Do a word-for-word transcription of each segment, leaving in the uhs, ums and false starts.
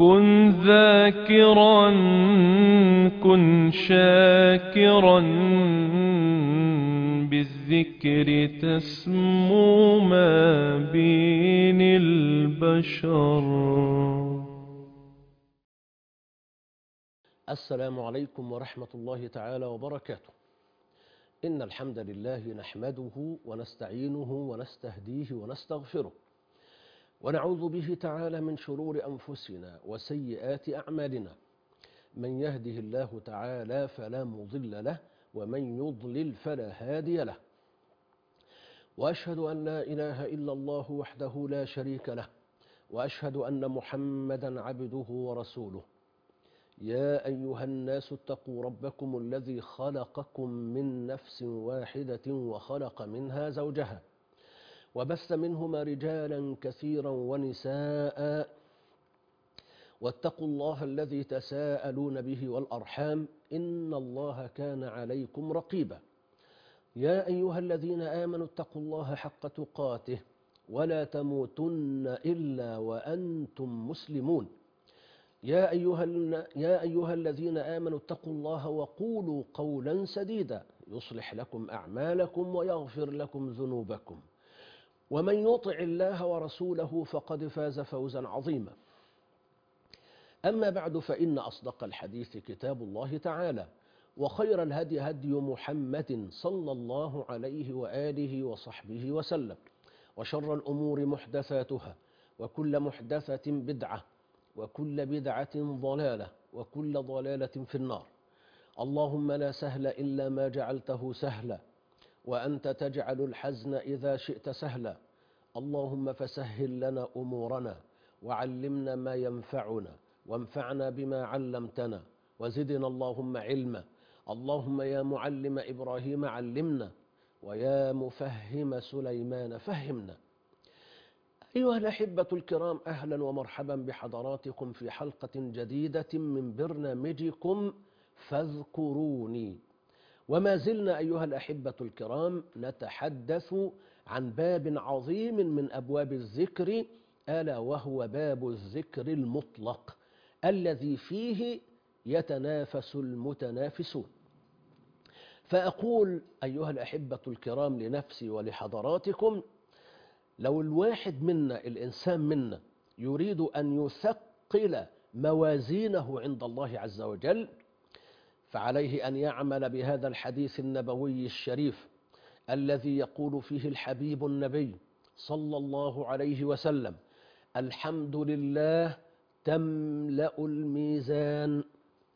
كن ذاكرا كن شاكرا بالذكر تسمو ما بين البشر. السلام عليكم ورحمة الله تعالى وبركاته. إن الحمد لله نحمده ونستعينه ونستهديه ونستغفره، ونعوذ به تعالى من شرور أنفسنا وسيئات أعمالنا. من يهده الله تعالى فلا مضل له، ومن يضلل فلا هادي له. وأشهد أن لا إله إلا الله وحده لا شريك له، وأشهد أن محمدا عبده ورسوله. يا أيها الناس اتقوا ربكم الذي خلقكم من نفس واحدة وخلق منها زوجها، وبث منهما رجالا كثيرا ونساء، واتقوا الله الذي تساءلون به والأرحام إن الله كان عليكم رقيبا. يا أيها الذين آمنوا اتقوا الله حق تقاته ولا تموتن إلا وأنتم مسلمون. يا أيها, يا أيها الذين آمنوا اتقوا الله وقولوا قولا سديدا يصلح لكم أعمالكم ويغفر لكم ذنوبكم، ومن يطع الله ورسوله فقد فاز فوزا عظيما. أما بعد، فإن أصدق الحديث كتاب الله تعالى، وخير الهدي هدي محمد صلى الله عليه وآله وصحبه وسلم، وشر الأمور محدثاتها، وكل محدثة بدعة، وكل بدعة ضلالة، وكل ضلالة في النار. اللهم لا سهل إلا ما جعلته سهلا، وأنت تجعل الحزن إذا شئت سهلا. اللهم فسهل لنا أمورنا، وعلمنا ما ينفعنا، وانفعنا بما علمتنا، وزدنا اللهم علما. اللهم يا معلم إبراهيم علمنا، ويا مفهم سليمان فهمنا. أيها الأحبة الكرام، أهلا ومرحبا بحضراتكم في حلقة جديدة من برنامجكم فاذكروني. وما زلنا أيها الأحبة الكرام نتحدث عن باب عظيم من أبواب الذكر، ألا وهو باب الذكر المطلق الذي فيه يتنافس المتنافسون. فأقول أيها الأحبة الكرام لنفسي ولحضراتكم، لو الواحد منا الإنسان منا يريد أن يثقل موازينه عند الله عز وجل، فعليه أن يعمل بهذا الحديث النبوي الشريف الذي يقول فيه الحبيب النبي صلى الله عليه وسلم: الحمد لله تملأ الميزان،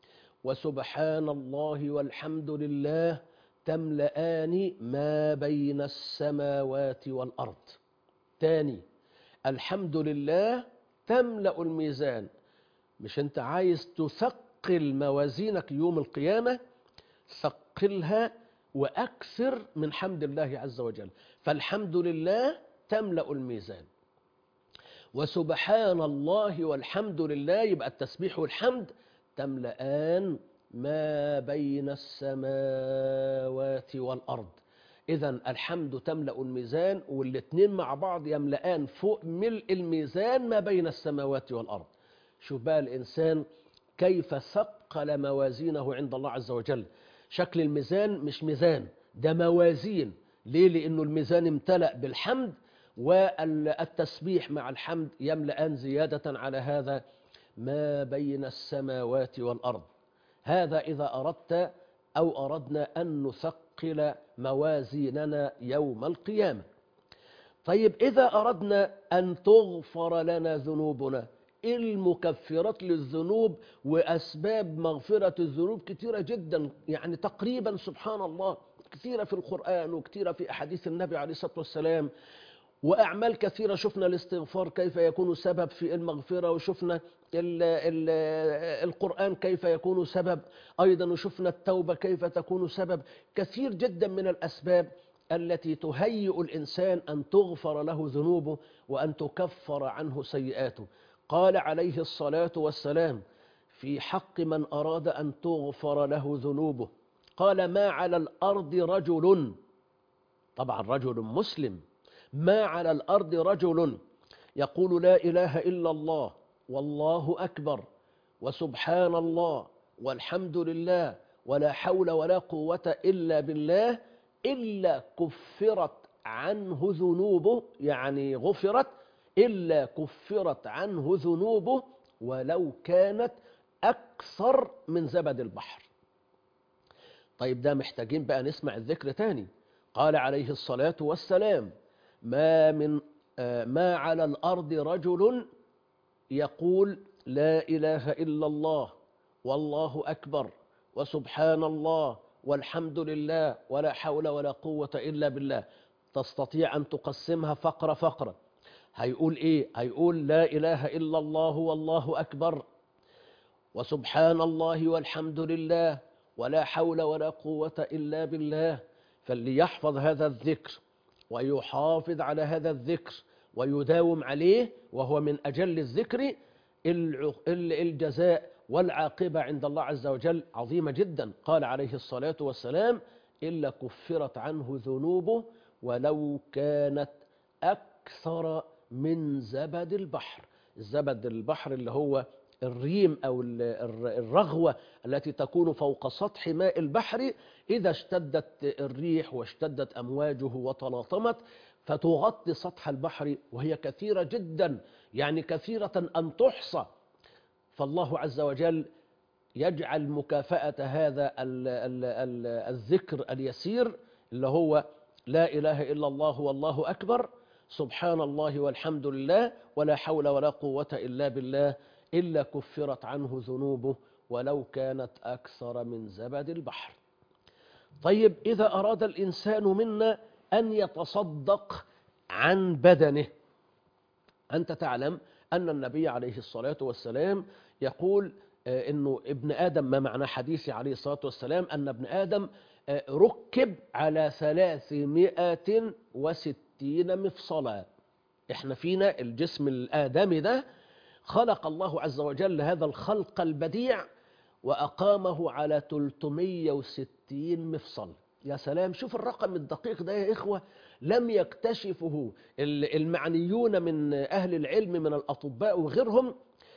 وسبحان الله والحمد لله تملأان ما بين السماوات والأرض. تاني، الحمد لله تملأ الميزان. مش انت عايز تثقل موازينك يوم القيامة؟ ثقلها وأكثر من حمد الله عز وجل. فالحمد لله تملأ الميزان، وسبحان الله والحمد لله، يبقى التسبيح والحمد تملأان ما بين السماوات والأرض. إذن الحمد تملأ الميزان، والاثنين مع بعض يملأان فوق ملء الميزان ما بين السماوات والأرض. شوف بقى الإنسان كيف ثقل موازينه عند الله عز وجل. شكل الميزان مش ميزان، ده موازين. ليه؟ لأنه الميزان امتلأ بالحمد، والتسبيح مع الحمد يملأان زيادة على هذا ما بين السماوات والأرض. هذا إذا أردت أو أردنا أن نثقل موازيننا يوم القيامة. طيب، إذا أردنا أن تغفر لنا ذنوبنا، المكفرات للذنوب وأسباب مغفرة الذنوب كثيرة جدا، يعني تقريبا سبحان الله كثيرة في القرآن وكثيرة في أحاديث النبي عليه الصلاة والسلام، وأعمال كثيرة. شفنا الاستغفار كيف يكون سبب في المغفرة، وشفنا ال ال القرآن كيف يكون سبب أيضا، وشفنا التوبة كيف تكون سبب. كثير جدا من الأسباب التي تهيئ الإنسان أن تغفر له ذنوبه وأن تكفر عنه سيئاته. قال عليه الصلاة والسلام في حق من أراد أن تغفر له ذنوبه، قال: ما على الأرض رجل، طبعا رجل مسلم، ما على الأرض رجل يقول لا إله إلا الله والله أكبر وسبحان الله والحمد لله ولا حول ولا قوة إلا بالله إلا كفرت عنه ذنوبه، يعني غفرت، إلا كفرت عنه ذنوبه ولو كانت أكثر من زبد البحر. طيب ده محتاجين بقى نسمع الذكر تاني. قال عليه الصلاة والسلام: ما من ما على الأرض رجل يقول لا إله إلا الله والله أكبر وسبحان الله والحمد لله ولا حول ولا قوة إلا بالله. تستطيع أن تقسمها فقرة فقرة. هيقول إيه؟ هيقول لا إله إلا الله والله أكبر وسبحان الله والحمد لله ولا حول ولا قوة إلا بالله. فاللي يحفظ هذا الذكر ويحافظ على هذا الذكر ويداوم عليه، وهو من أجل الذكر، الجزاء والعاقبة عند الله عز وجل عظيمة جدا. قال عليه الصلاة والسلام: إلا كفرت عنه ذنوبه ولو كانت أكثر من زبد البحر. الزبد البحر اللي هو الريم أو الرغوة التي تكون فوق سطح ماء البحر إذا اشتدت الريح واشتدت أمواجه وتلاطمت فتغطي سطح البحر، وهي كثيرة جدا، يعني كثيرة أن تحصى. فالله عز وجل يجعل مكافأة هذا ال ال ال الذكر اليسير اللي هو لا إله إلا الله والله أكبر سبحان الله والحمد لله ولا حول ولا قوة إلا بالله إلا كفرت عنه ذنوبه ولو كانت أكثر من زبد البحر. طيب إذا أراد الإنسان منا أن يتصدق عن بدنه، أنت تعلم أن النبي عليه الصلاة والسلام يقول إنه ابن آدم، ما معنى حديثه عليه الصلاة والسلام أن ابن آدم ركب على ثلاثمائة وستين مفصلا. إحنا فينا الجسم الآدمي ده خلق الله عز وجل هذا الخلق البديع وأقامه على ثلاثمائة وستين مفصل. يا سلام، شوف الرقم الدقيق ده يا إخوة، لم يكتشفه المعنيون من أهل العلم من الأطباء وغيرهم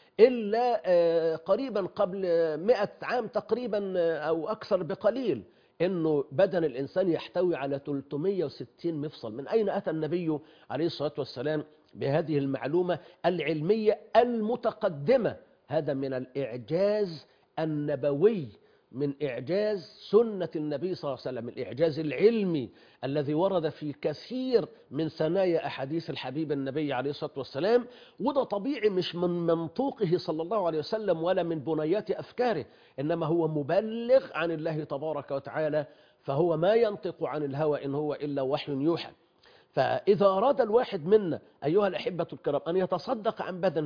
إلا قريبا قبل مئة عام تقريبا أو أكثر بقليل، إنه بدن الإنسان يحتوي على ثلاثمائة وستين مفصل. من أين أتى النبي عليه الصلاة والسلام بهذه المعلومة العلمية المتقدمة؟ هذا من الإعجاز النبوي، من إعجاز سنة النبي صلى الله عليه وسلم، الإعجاز العلمي الذي ورد في كثير من ثنايا أحاديث الحبيب النبي عليه الصلاة والسلام. وده طبيعي، مش من منطوقه صلى الله عليه وسلم ولا من بنيات أفكاره، إنما هو مبلغ عن الله تبارك وتعالى، فهو ما ينطق عن الهوى إن هو إلا وحي يوحى. فإذا أراد الواحد منا أيها الأحبة الكرام أن يتصدق عن بدنه،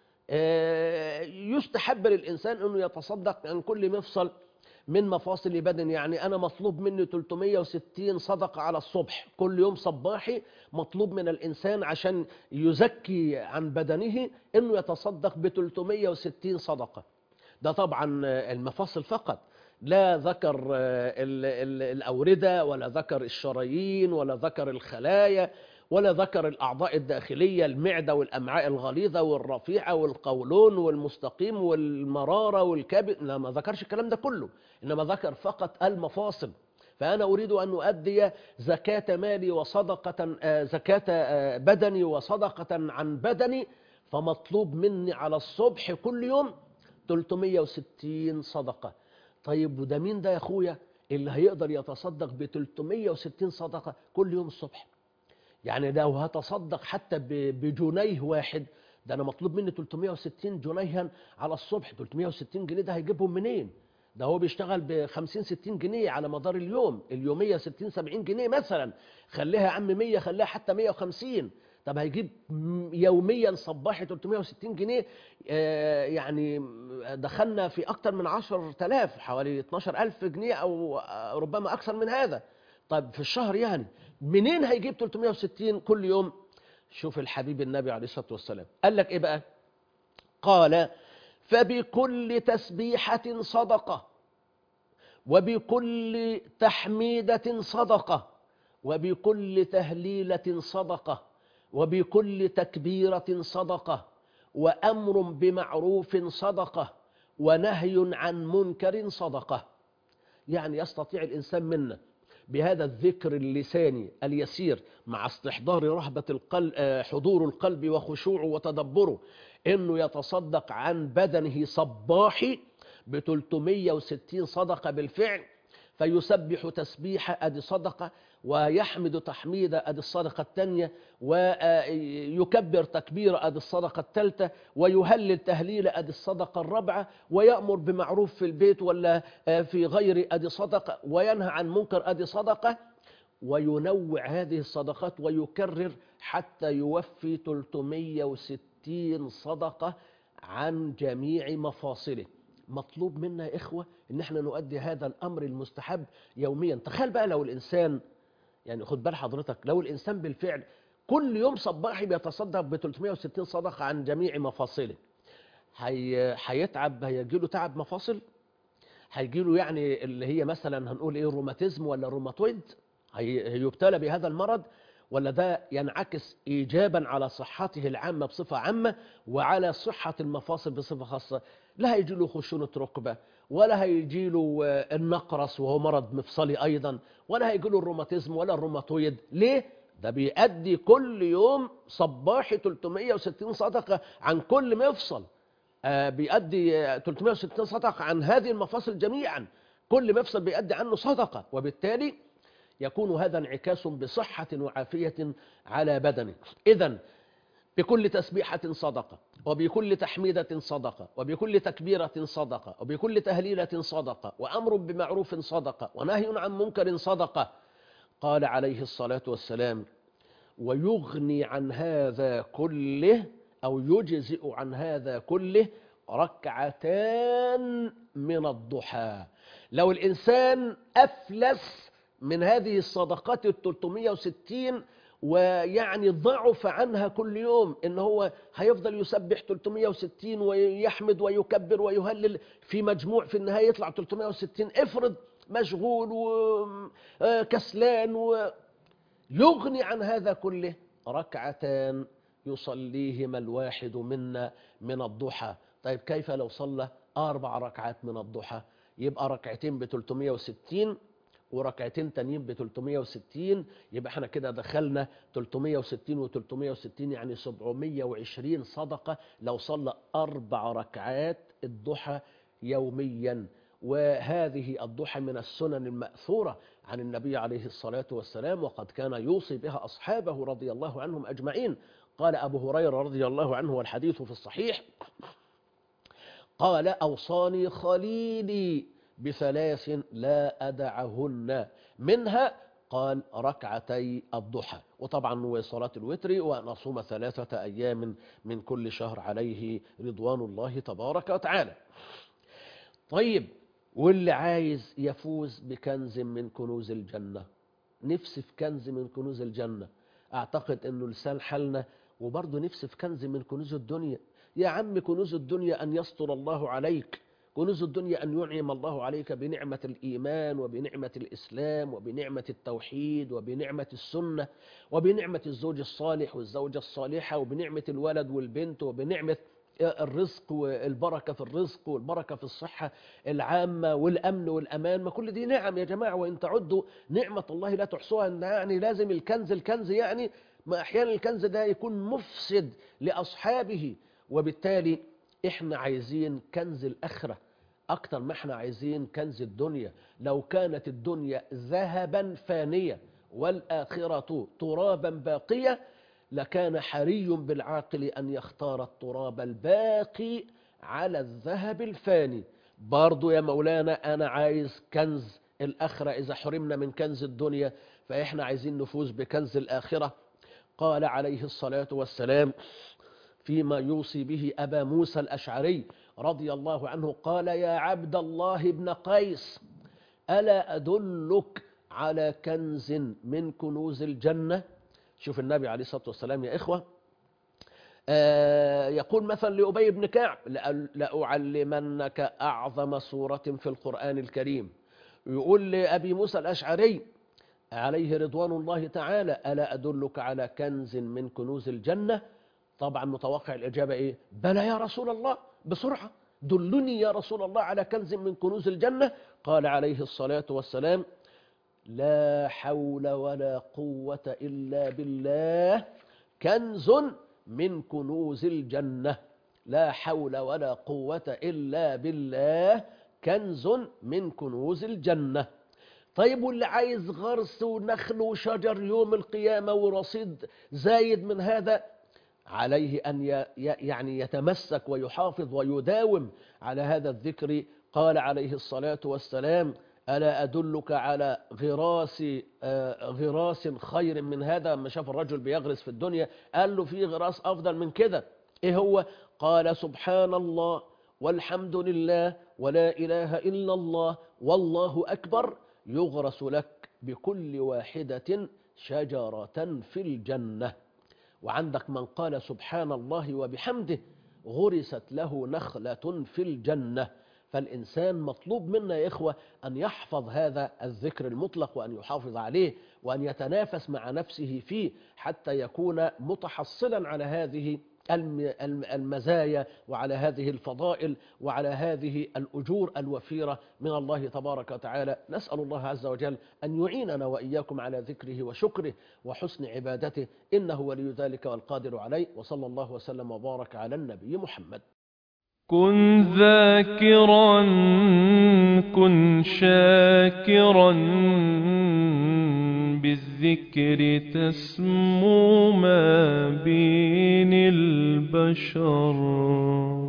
يستحب للإنسان أنه يتصدق عن كل مفصل من مفاصل بدن. يعني أنا مطلوب مني ثلاثمائة وستين صدقة على الصبح، كل يوم صباحي مطلوب من الإنسان عشان يزكي عن بدنه أنه يتصدق ب ثلاثمائة وستين صدقة. ده طبعا المفاصل فقط، لا ذكر الأوردة ولا ذكر الشرايين ولا ذكر الخلايا ولا ذكر الأعضاء الداخلية، المعدة والأمعاء الغليظة والرفيعة والقولون والمستقيم والمرارة والكبد، لا، ما ذكرش الكلام ده كله، إنما ذكر فقط المفاصل. فأنا أريد أن أؤدي زكاة مالي وصدقة زكاة بدني وصدقة عن بدني، فمطلوب مني على الصبح كل يوم ثلاثمائة وستين صدقة. طيب وده مين ده يا أخويا اللي هيقدر يتصدق ب ثلاثمائة وستين صدقة كل يوم الصبح؟ يعني لو هتصدق حتى بجنيه واحد، ده أنا مطلوب مني ثلاثمائة وستين جنيها على الصبح. ثلاثمائة وستين جنيه ده هيجيبهم منين؟ ده هو بيشتغل ب خمسين ستين جنيه على مدار اليوم، اليومية ستين سبعين جنيه مثلا، خليها يا عم مية، خليها حتى مية وخمسين. طب هيجيب يوميا صباحي ثلاثمائة وستين جنيه، آه يعني دخلنا في أكتر من عشرة آلاف، حوالي اثناشر ألف جنيه أو ربما أكثر من هذا. طب في الشهر يعني منين هيجيب ثلاثمائة وستين كل يوم؟ شوف الحبيب النبي عليه الصلاة والسلام قال لك إيه بقى؟ قال: فبكل تسبيحة صدقة، وبكل تحميدة صدقة، وبكل تهليلة صدقة، وبكل تكبيرة صدقة، وأمر بمعروف صدقة، ونهي عن منكر صدقة. يعني يستطيع الإنسان منا بهذا الذكر اللساني اليسير مع استحضار رهبة القلب، حضور القلب وخشوعه وتدبره، إنه يتصدق عن بدنه صباحي ب ثلاثمائة وستين صدقة بالفعل، فيسبح تسبيحة أدي صدقة، ويحمد تحميدة أدي الصدقة الثانية، ويكبر تكبير أدي الصدقة الثالثة، ويهلل تهليل أدي الصدقة الرابعة، ويأمر بمعروف في البيت ولا في غير أدي صدقة، وينهى عن منكر أدي صدقة، وينوع هذه الصدقات ويكرر حتى يوفي ثلاثمائة وستين صدقة عن جميع مفاصله. مطلوب منا يا إخوة إن احنا نؤدي هذا الأمر المستحب يوميا. تخيل بقى لو الإنسان، يعني خد بال حضرتك، لو الإنسان بالفعل كل يوم صباحي بيتصدق ب ثلاثمائة وستين صدقة عن جميع مفاصله، هي هيتعب، هيجيله تعب مفاصل، هيجيله يعني اللي هي مثلا هنقول ايه، روماتيزم ولا روماتويد، هيبتلى بهذا المرض، ولا ده ينعكس إيجابا على صحته العامة بصفة عامة وعلى صحة المفاصل بصفة خاصة؟ لا هيجيله خشونة ركبة، ولا هيجيله النقرس وهو مرض مفصلي أيضا، ولا هيجيله الروماتيزم ولا الروماتويد. ليه؟ ده بيأدي كل يوم صباحي ثلاثمائة وستين صدقة عن كل مفصل، آه بيأدي ثلاثمائة وستين صدقة عن هذه المفاصل جميعا، كل مفصل بيأدي عنه صدقة، وبالتالي يكون هذا انعكاس بصحة وعافية على بدنه. إذن بكل تسبيحة صدقة، وبكل تحميدة صدقة، وبكل تكبيرة صدقة، وبكل تهليلة صدقة، وأمر بمعروف صدقة، ونهي عن منكر صدقة. قال عليه الصلاة والسلام: ويغني عن هذا كله أو يجزئ عن هذا كله ركعتان من الضحى. لو الإنسان أفلس من هذه الصدقات الثلاثمائة وستين ويعني ضعف عنها كل يوم، إن هو هيفضل يسبح ثلاثمائة وستين ويحمد ويكبر ويهلل، في مجموع في النهاية يطلع ثلاثمائة وستين. افرض مشغول وكسلان، ويغني عن هذا كله ركعتان يصليهما الواحد منا من الضحى. طيب كيف لو صلى أربع ركعات من الضحى؟ يبقى ركعتين ب ثلاثمائة وستين وركعتين تانيين ب ثلاثمائة وستين، يبقى احنا كده دخلنا ثلاثمائة وستين و ثلاثمائة وستين يعني سبعمائة وعشرين صدقة لو صلى أربع ركعات الضحى يوميا. وهذه الضحى من السنن المأثورة عن النبي عليه الصلاة والسلام، وقد كان يوصي بها أصحابه رضي الله عنهم أجمعين. قال أبو هريرة رضي الله عنه والحديث في الصحيح، قال: أوصاني خليلي بثلاث لا أدعهن، منها قال ركعتي الضحى، وطبعا وصلاة الوتر، وأن أصوم ثلاثة أيام من كل شهر عليه رضوان الله تبارك وتعالى. طيب، واللي عايز يفوز بكنز من كنوز الجنة، نفسي في كنز من كنوز الجنة، أعتقد أنه لسان حالنا، وبرضه نفسي في كنز من كنوز الدنيا. يا عم كنوز الدنيا أن يستر الله عليك، كنوز الدنيا أن ينعم الله عليك بنعمة الإيمان وبنعمة الإسلام وبنعمة التوحيد وبنعمة السنة وبنعمة الزوج الصالح والزوجة الصالحة وبنعمة الولد والبنت وبنعمة الرزق والبركة في الرزق والبركة في الصحة العامة والأمن والأمان. ما كل دي نعم يا جماعة، وإن تعدوا نعمة الله لا تحصوها. يعني لازم الكنز الكنز يعني ما أحيانا الكنز ده يكون مفسد لأصحابه، وبالتالي إحنا عايزين كنز الآخرة أكتر ما إحنا عايزين كنز الدنيا. لو كانت الدنيا ذهبا فانية والآخرة ترابا باقية لكان حري بالعاقل أن يختار التراب الباقي على الذهب الفاني. برضو يا مولانا أنا عايز كنز الآخرة، إذا حرمنا من كنز الدنيا فإحنا عايزين نفوز بكنز الآخرة. قال عليه الصلاة والسلام فيما يوصي به أبا موسى الأشعري رضي الله عنه، قال: يا عبد الله بن قيس، ألا أدلك على كنز من كنوز الجنة؟ شوف النبي عليه الصلاة والسلام يا إخوة آه يقول مثلا لأبي بن كعب: لأعلمنك أعظم سورة في القرآن الكريم. يقول لأبي موسى الأشعري عليه رضوان الله تعالى: ألا أدلك على كنز من كنوز الجنة؟ طبعا متوقع الإجابة إيه؟ بلى يا رسول الله، بسرعة دلني يا رسول الله على كنز من كنوز الجنة. قال عليه الصلاة والسلام: لا حول ولا قوة إلا بالله، كنز من كنوز الجنة. لا حول ولا قوة إلا بالله، كنز من كنوز الجنة. طيب واللي عايز غرس ونخل وشجر يوم القيامة ورصيد زايد من هذا، عليه أن يعني يتمسك ويحافظ ويداوم على هذا الذكر. قال عليه الصلاة والسلام: ألا أدلك على غراس غراس خير من هذا؟ لما شاف الرجل بيغرس في الدنيا قال له في غراس أفضل من كده، إيه هو؟ قال: سبحان الله والحمد لله ولا إله إلا الله والله أكبر، يغرس لك بكل واحدة شجرة في الجنة. وعندك من قال سبحان الله وبحمده غرست له نخلة في الجنة. فالإنسان مطلوب منا يا إخوة أن يحفظ هذا الذكر المطلق وأن يحافظ عليه وأن يتنافس مع نفسه فيه حتى يكون متحصلا على هذه المزايا وعلى هذه الفضائل وعلى هذه الأجور الوفيرة من الله تبارك وتعالى. نسأل الله عز وجل أن يعيننا وإياكم على ذكره وشكره وحسن عبادته، إنه ولي ذلك والقادر عليه. وصلى الله وسلم وبارك على النبي محمد. كن ذاكرا كن شاكرا، بالذكر تسمو ما بين البشر.